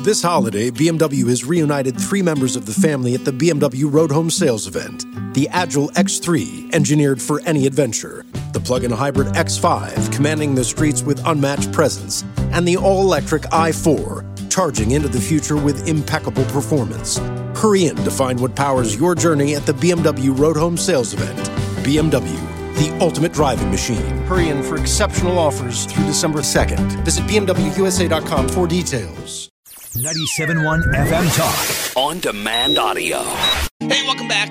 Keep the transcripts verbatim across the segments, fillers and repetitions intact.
This holiday, B M W has reunited three members of the family at the B M W Road Home Sales event. The Agile X three, engineered for any adventure. The plug-in hybrid X five, commanding the streets with unmatched presence. And the all-electric i four, charging into the future with impeccable performance. Hurry in to find what powers your journey at the B M W Road Home Sales event. B M W, the ultimate driving machine. Hurry in for exceptional offers through December second. Visit B M W U S A dot com for details. ninety-seven point one F M Talk. On demand audio. Hey, welcome back.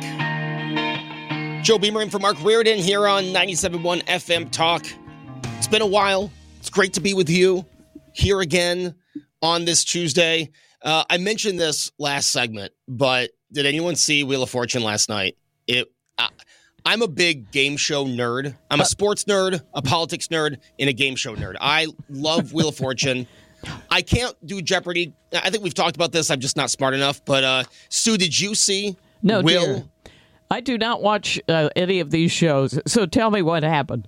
Joe Beamer in for Mark Reardon here on ninety-seven point one F M Talk. It's been a while. It's great to be with you here again on this Tuesday. Uh, I mentioned this last segment, but did anyone see Wheel of Fortune last night? It. Uh, I'm a big game show nerd. I'm a sports nerd, a politics nerd, and a game show nerd. I love Wheel of Fortune. I can't do Jeopardy. I think we've talked about this. I'm just not smart enough. But, uh, Sue, did you see No, Will? dear. I do not watch uh, any of these shows. So tell me what happened.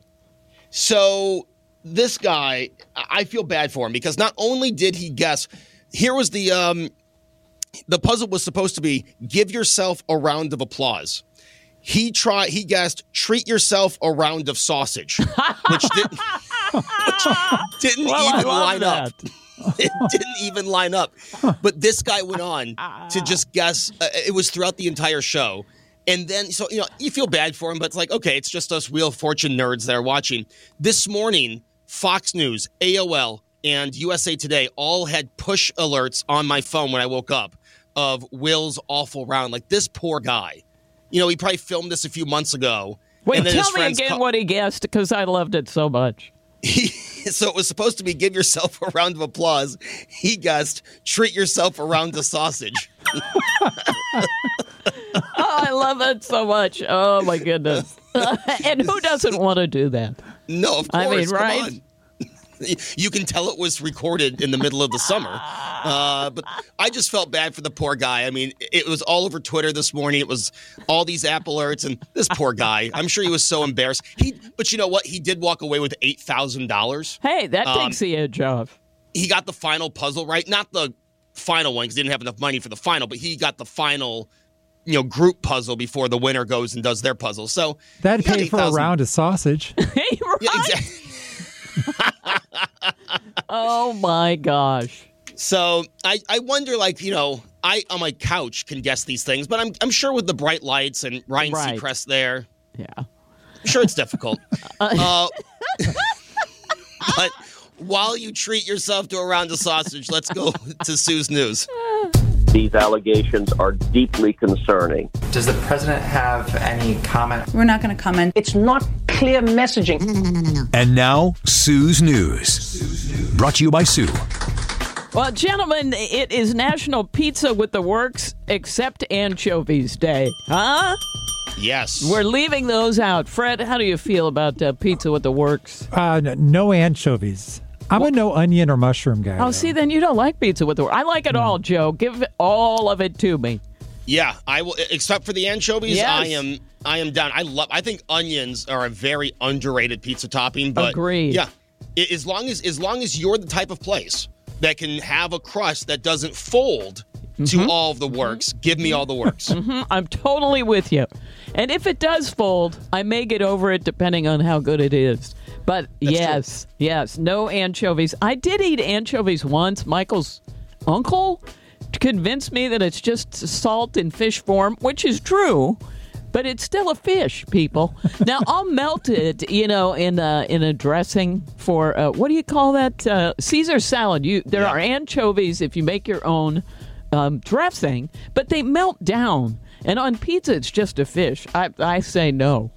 So this guy, I feel bad for him because not only did he guess, here was the um, the puzzle was supposed to be give yourself a round of applause. He tried. He guessed treat yourself a round of sausage, which didn't, which didn't Well, I even love line that. up. It didn't even line up. But this guy went on to just guess. Uh, it was throughout the entire show. And then, so, you know, you feel bad for him, but it's like, okay, it's just us Wheel of Fortune nerds that are watching. This morning, Fox News, A O L, and U S A Today all had push alerts on my phone when I woke up of Will's awful round. Like, this poor guy. You know, he probably filmed this a few months ago. Wait, and then tell his me friends again ca- what he guessed, because I loved it so much. He, so it was supposed to be give yourself a round of applause. He guessed treat yourself a round of sausage. Oh, I love it so much. Oh, my goodness. And who doesn't want to do that? No, of course. I mean, Come right? on. You can tell it was recorded in the middle of the summer. Uh, but I just felt bad for the poor guy. I mean, it was all over Twitter this morning. It was all these app alerts, and this poor guy, I'm sure he was so embarrassed. He, But you know what? He did walk away with eight thousand dollars. Hey, that Um, takes the edge off. He got the final puzzle right. Not the final one because he didn't have enough money for the final, but he got the final, you know, group puzzle before the winner goes and does their puzzle. So That'd he got pay for a eight thousand round of sausage. Hey, right? Yeah, exactly. Oh, my gosh. So I, I wonder, like, you know, I on my couch can guess these things, but I'm I'm sure with the bright lights and Ryan Right. Seacrest there, Yeah. I'm sure it's difficult. uh, but while you treat yourself to a round of sausage, let's go to Sue's News. These allegations are deeply concerning. Does the president have any comment? We're not going to comment. It's not clear messaging. And now, Sue's News. Brought to you by Sue. Well, gentlemen, it is National Pizza with the Works except Anchovies Day. Huh? Yes. We're leaving those out. Fred, how do you feel about uh, Pizza with the Works? Uh, n- no anchovies. I'm a no onion or mushroom guy. Oh, though. see, then you don't like Pizza with the Works. I like it all, Joe. Give all of it to me. Yeah, I will. Except for the anchovies, Yes. I am I am down. I love. I think onions are a very underrated pizza topping. But Agreed. Yeah, i- as long as as long as you're the type of place that can have a crust that doesn't fold to all of the works, give me all the works. Mm, I'm totally with you. And if it does fold, I may get over it depending on how good it is. But yes, yes, no anchovies. I did eat anchovies once. Michael's uncle convinced me that it's just salt in fish form, which is true, but it's still a fish, people. Now, I'll melt it, you know, in a, in a dressing for, uh, what do you call that? Uh, Caesar salad. You There Yeah. are anchovies if you make your own um, dressing, but they melt down. And on pizza, it's just a fish. I, I say no.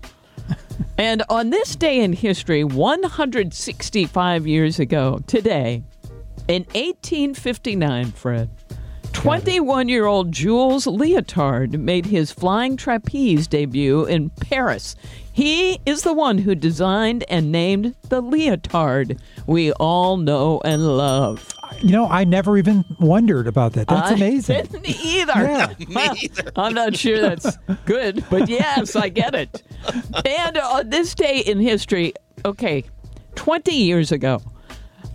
And on this day in history, one hundred sixty-five years ago, today, in eighteen fifty-nine, Fred, twenty-one-year-old Jules Leotard made his flying trapeze debut in Paris. He is the one who designed and named the Leotard we all know and love. You know, I never even wondered about that. That's I amazing. didn't either. Yeah. Me Well, either. I'm not sure that's good, but yes, I get it. And on this day in history, okay, twenty years ago,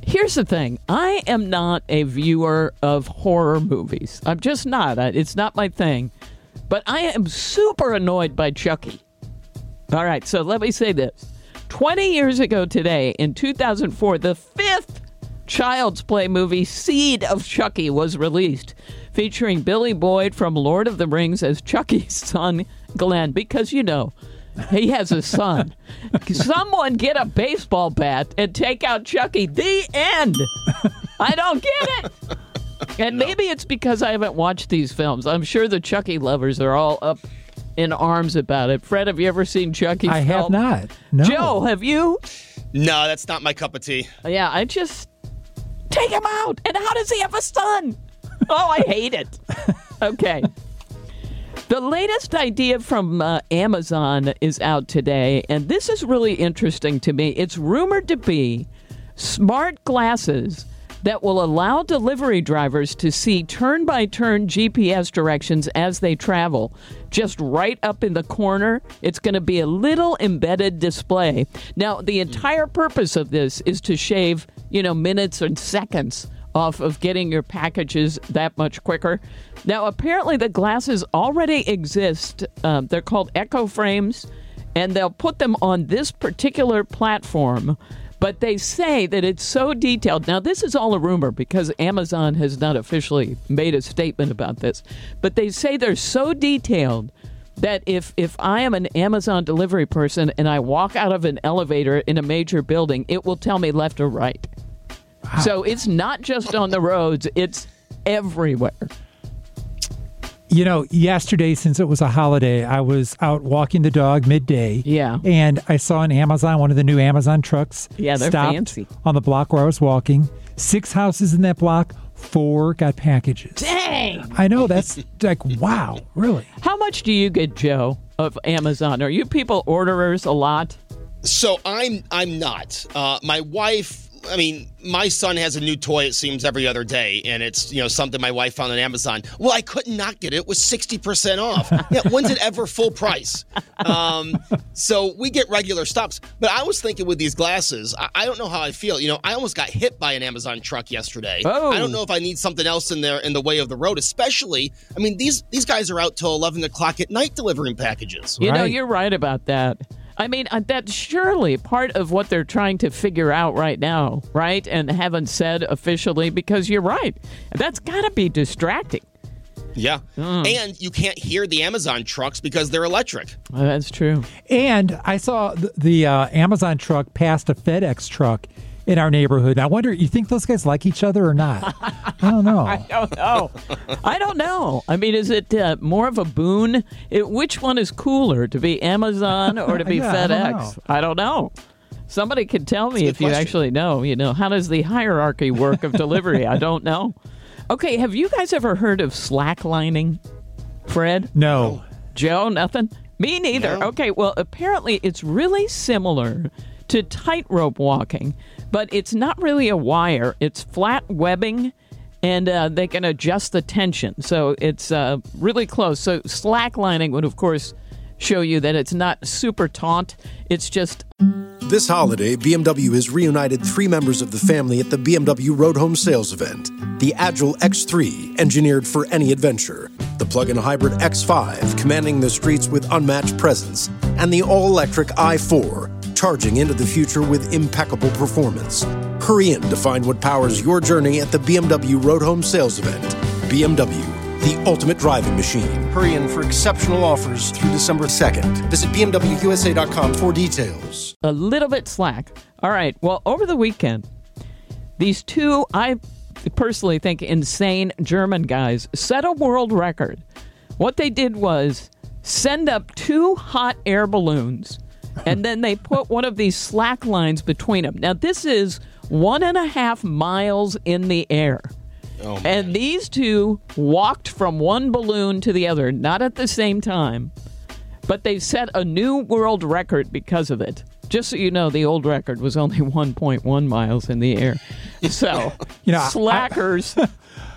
Here's the thing. I am not a viewer of horror movies. I'm just not. I- It's not my thing. But I am super annoyed by Chucky. All right, so let me say this. twenty years ago today, in two thousand four, the fifth Child's Play movie, Seed of Chucky, was released, featuring Billy Boyd from Lord of the Rings as Chucky's son, Glenn, because, you know, he has a son. Someone get a baseball bat and take out Chucky. The end. I don't get it. And maybe it's because I haven't watched these films. I'm sure the Chucky lovers are all up in arms about it. Fred, have you ever seen Chucky? I film? have not. No. Joe, have you? No, that's not my cup of tea. Yeah, I just take him out. And how does he have a son? Oh, I hate it. Okay. The latest idea from uh, Amazon is out today, and this is really interesting to me. It's rumored to be smart glasses that will allow delivery drivers to see turn-by-turn G P S directions as they travel. Just right up in the corner, it's going to be a little embedded display. Now, the entire purpose of this is to shave, you know, minutes and seconds off of getting your packages that much quicker. Now, apparently the glasses already exist. Um, they're called Echo Frames, and they'll put them on this particular platform. But they say that it's so detailed. Now, this is all a rumor because Amazon has not officially made a statement about this. But they say they're so detailed that if, if I am an Amazon delivery person and I walk out of an elevator in a major building, it will tell me left or right. Wow. So it's not just on the roads, it's everywhere. You know, yesterday, since it was a holiday, I was out walking the dog midday. Yeah. And I saw an Amazon, one of the new Amazon trucks. Yeah, they're stopped fancy. On the block where I was walking. Six houses in that block, four got packages. Dang! I know, that's like, wow, really? How much do you get, Joe, of Amazon? Are you people orderers a lot? So I'm I'm not. Uh, my wife, I mean, my son has a new toy, it seems, every other day, and it's, you know, something my wife found on Amazon. Well, I could not get it. It was sixty percent off. Yeah, when's it ever full price? Um, so we get regular stops. But I was thinking with these glasses, I, I don't know how I feel. You know, I almost got hit by an Amazon truck yesterday. Oh. I don't know if I need something else in there in the way of the road, especially, I mean, these, these guys are out till eleven o'clock at night delivering packages. You know, Right. you're right about that. I mean, uh, that's surely part of what they're trying to figure out right now, right? And haven't said officially, because you're right. That's got to be distracting. Yeah. Mm. And you can't hear the Amazon trucks because they're electric. Uh, that's true. And I saw the, the uh, Amazon truck passed a FedEx truck in our neighborhood. I wonder, you think those guys like each other or not? I don't know. I don't know. I don't know. I mean, is it uh, more of a boon? It, which one is cooler, to be Amazon or to be Yeah, I don't FedEx? know. I don't know. Somebody can tell me That's if a good you question. actually know. You know, how does the hierarchy work of delivery? I don't know. Okay, have you guys ever heard of slacklining, Fred? No. Joe, nothing? Me neither. No. Okay, well, apparently it's really similar to tightrope walking, but it's not really a wire. It's flat webbing, and uh, they can adjust the tension. So it's uh, really close. So slacklining would, of course, show you that it's not super taut. It's just... This holiday, B M W has reunited three members of the family at the B M W Road Home Sales Event. The Agile X three, engineered for any adventure. The plug-in hybrid X five, commanding the streets with unmatched presence. And the all-electric i four, charging into the future with impeccable performance. Hurry in to find what powers your journey at the B M W Road Home Sales Event. B M W, the ultimate driving machine. Hurry in for exceptional offers through December second. Visit B M W U S A dot com for details. a little bit slack. All right. Well, over the weekend, these two, I personally think, insane German guys set a world record. What they did was send up two hot air balloons, and then they put one of these slack lines between them. Now, this is one and a half miles in the air. Oh, man. And these two walked from one balloon to the other, not at the same time, but they set a new world record because of it. Just so you know, the old record was only one point one miles in the air. So, You know, I- slackers.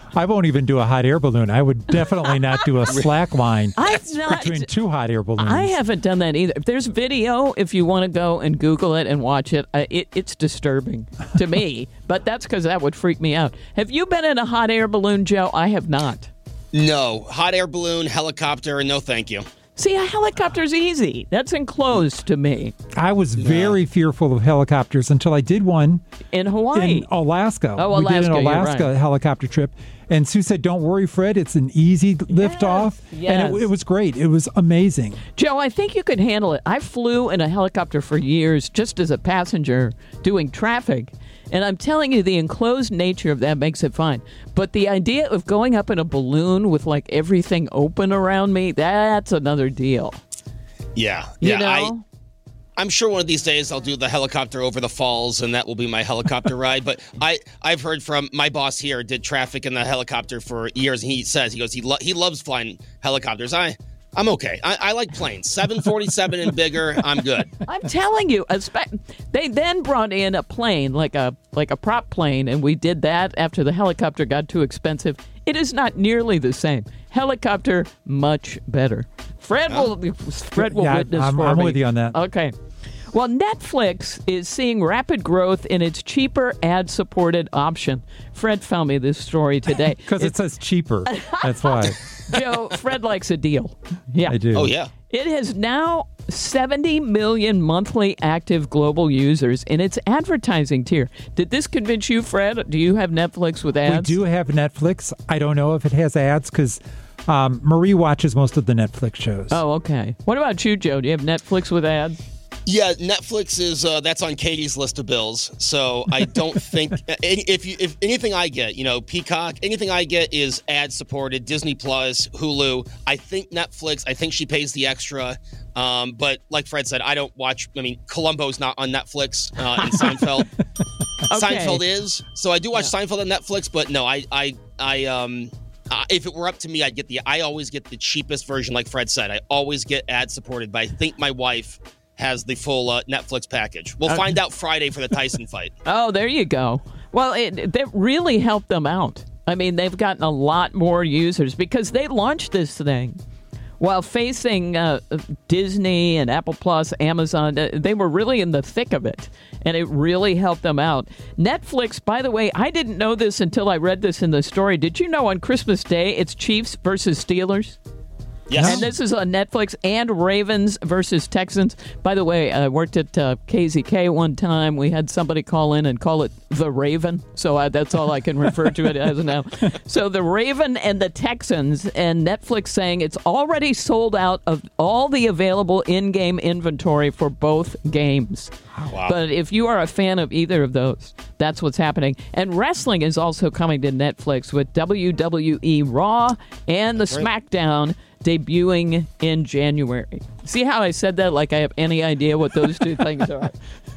I won't even do a hot air balloon. I would definitely not do a slack line I've not, between two hot air balloons. I haven't done that either. If there's video, if you want to go and Google it and watch it, uh, it it's disturbing to me. But that's because that would freak me out. Have you been in a hot air balloon, Joe? I have not. No. Hot air balloon, helicopter, no thank you. See, a helicopter's easy. That's enclosed to me. I was very fearful of helicopters until I did one In Hawaii. in Alaska. Oh, we did an Alaska, you're Alaska right. helicopter trip. And Sue said, don't worry, Fred. It's an easy lift off. yes. And it, it was great. It was amazing. Joe, I think you could handle it. I flew in a helicopter for years just as a passenger doing traffic. And I'm telling you, the enclosed nature of that makes it fine. But the idea of going up in a balloon with like everything open around me, that's another deal. Yeah. You yeah. know? I, I'm sure one of these days I'll do the helicopter over the falls, and that will be my helicopter ride. But I, I've heard from my boss here, did traffic in the helicopter for years, and he says, he goes, he, lo- he loves flying helicopters. I, I'm okay. I, I like planes. seven forty-seven and bigger, I'm good. I'm telling you, espe- they then brought in a plane, like a like a prop plane, and we did that after the helicopter got too expensive. It is not nearly the same. Helicopter, much better. Fred will Fred will Yeah, witness I'm- for I'm me. with you on that. Okay. Well, Netflix is seeing rapid growth in its cheaper ad-supported option. Fred found me this story today. Because it says cheaper. That's why. Joe, Fred likes a deal. Yeah. I do. Oh, yeah. It has now seventy million monthly active global users in its advertising tier. Did this convince you, Fred? Do you have Netflix with ads? We do have Netflix. I don't know if it has ads because um, Marie watches most of the Netflix shows. Oh, okay. What about you, Joe? Do you have Netflix with ads? Yeah, Netflix is uh, that's on Katie's list of bills. So I don't think if you if anything I get, you know, Peacock, anything I get is ad supported. Disney Plus, Hulu. I think Netflix. I think she pays the extra. Um, but like Fred said, I don't watch. I mean, Columbo's not on Netflix, uh, and Seinfeld. Okay. Seinfeld is. So I do watch yeah. Seinfeld on Netflix, but no, I I I um. Uh, if it were up to me, I'd get the. I always get the cheapest version, like Fred said. I always get ad supported, but I think my wife has the full uh, Netflix package. We'll Okay. find out Friday for the Tyson fight. Oh, there you go. Well, it, that really helped them out. I mean, they've gotten a lot more users because they launched this thing while facing uh, Disney and Apple Plus, Amazon. They were really in the thick of it, and it really helped them out. Netflix, by the way, I didn't know this until I read this in the story. Did you know on Christmas Day it's Chiefs versus Steelers? Yes. And this is on Netflix, and Ravens versus Texans. By the way, I worked at uh, K Z K one time. We had somebody call in and call it the Raven, so I, that's all I can refer to it as now. So the Raven and the Texans, and Netflix saying it's already sold out of all the available in-game inventory for both games. Wow. But if you are a fan of either of those, that's what's happening. And wrestling is also coming to Netflix with W W E Raw and the SmackDown debuting in January. See how I said that like I have any idea what those two things are?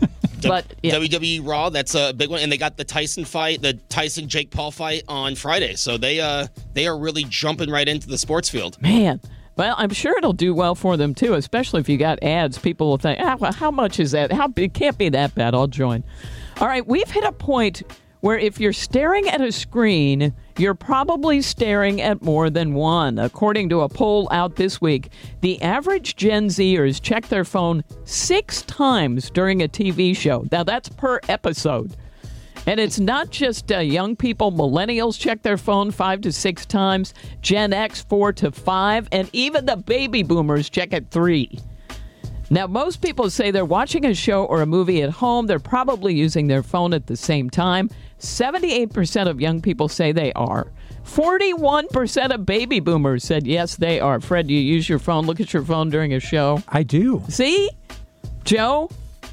But yeah. W W E Raw, that's a big one, and they got the Tyson fight, the Tyson Jake Paul fight on Friday. So they uh they are really jumping right into the sports field. Man. Well, I'm sure it'll do well for them, too, especially if you got ads. People will think, ah, well, how much is that? How It can't be that bad. I'll join. All right, we've hit a point where if you're staring at a screen, you're probably staring at more than one. According to a poll out this week, the average Gen Zers check their phone six times during a T V show. Now, that's per episode. And it's not just uh, young people. Millennials check their phone five to six times, Gen X four to five, and even the baby boomers check it three. Now, most people say they're watching a show or a movie at home. They're probably using their phone at the same time. seventy-eight percent of young people say they are. forty-one percent of baby boomers said yes, they are. Fred, do you use your phone? Look at your phone during a show. I do. See? Joe?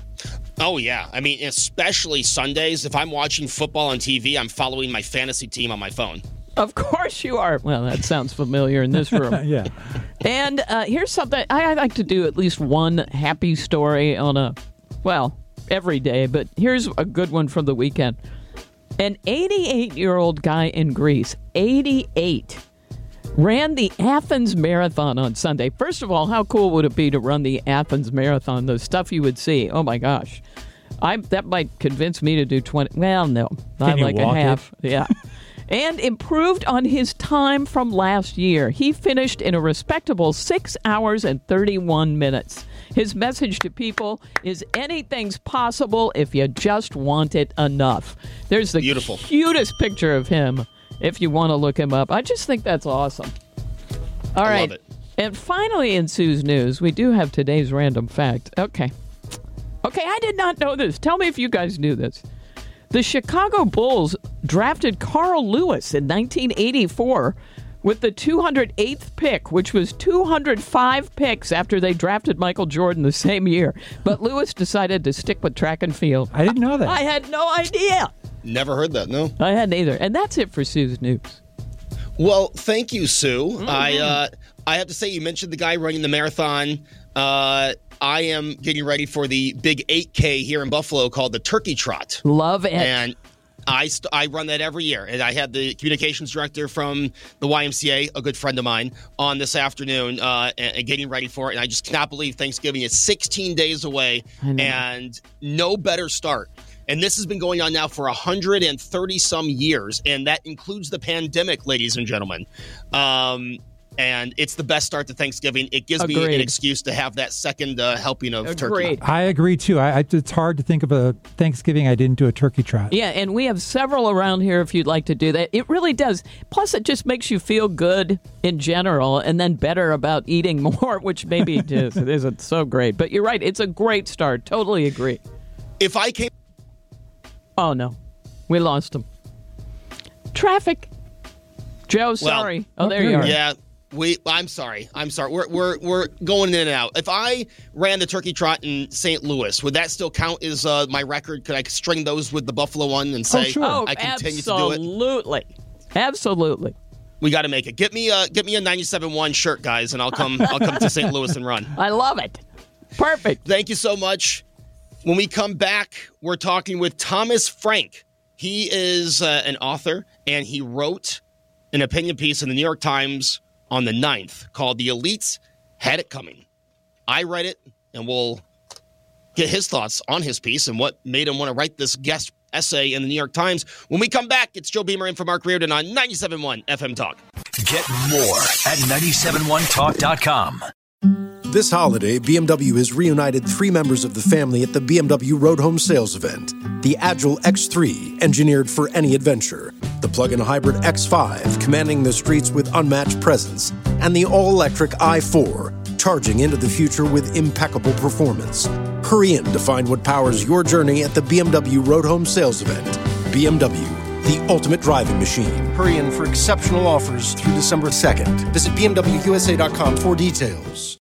Oh, yeah. I mean, especially Sundays. If I'm watching football on T V, I'm following my fantasy team on my phone. Of course you are. Well, that sounds familiar in this room. Yeah. And uh, here's something. I, I like to do at least one happy story on a, well, every day. But here's a good one from the weekend. An eighty-eight-year-old guy in Greece, eighty-eight, ran the Athens Marathon on Sunday. First of all, how cool would it be to run the Athens Marathon? The stuff you would see. Oh, my gosh. I That might convince me to do twenty. Well, no. Not you like a walk it? half. Yeah. and improved on his time from last year. He finished in a respectable six hours and thirty-one minutes. His message to people is anything's possible if you just want it enough. There's the Beautiful. cutest picture of him if you want to look him up. I just think that's awesome. All I right. love it. And finally in Sue's News, we do have today's random fact. Okay. Okay, I did not know this. Tell me if you guys knew this. The Chicago Bulls drafted Carl Lewis in nineteen eighty-four with the two hundred eighth pick, which was two hundred five picks after they drafted Michael Jordan the same year. But Lewis decided to stick with track and field. I didn't know that. I had no idea. Never heard that, no. I hadn't either. And that's it for Sue's News. Well, thank you, Sue. Mm-hmm. I uh, I have to say, you mentioned the guy running the marathon. Uh, I am getting ready for the big eight K here in Buffalo called the Turkey Trot. Love it. And I st- I run that every year. And I had the communications director from the Y M C A, a good friend of mine, on this afternoon uh, and, and getting ready for it. And I just cannot believe Thanksgiving is sixteen days away and no better start. And this has been going on now for one hundred thirty some years. And that includes the pandemic, ladies and gentlemen. Um, and it's the best start to Thanksgiving. It gives Agreed. me an excuse to have that second uh, helping of Agreed. turkey. I agree, too. I, I, it's hard to think of a Thanksgiving I didn't do a turkey trot. Yeah, and we have several around here if you'd like to do that. It really does. Plus, it just makes you feel good in general and then better about eating more, which maybe just it isn't so great. But you're right. It's a great start. Totally agree. If I came... Oh, no. We lost him. Traffic. Joe, sorry. Well, oh, there you are. Yeah. We, I'm sorry. I'm sorry. We're we're we're going in and out. If I ran the turkey trot in Saint Louis, would that still count as uh, my record? Could I string those with the Buffalo one and say sure. Oh, I continue to do it? absolutely. Absolutely. We got to make it. Get me a get me a ninety-seven one shirt, guys, and I'll come I'll come to Saint Louis and run. I love it. Perfect. Thank you so much. When we come back, we're talking with Thomas Frank. He is uh, an author, and he wrote an opinion piece in the New York Times on the ninth called The Elites Had It Coming. I read it, and we'll get his thoughts on his piece and what made him want to write this guest essay in the New York Times. When we come back, it's Joe Beamer in for Mark Reardon on ninety-seven point one F M Talk. Get more at nine seven one talk dot com. This holiday, B M W has reunited three members of the family at the B M W Road Home Sales Event. The Agile X three, engineered for any adventure. The plug-in hybrid X five, commanding the streets with unmatched presence. And the all-electric i four, charging into the future with impeccable performance. Hurry in to find what powers your journey at the B M W Road Home Sales Event. B M W, the ultimate driving machine. Hurry in for exceptional offers through December second. Visit B M W U S A dot com for details.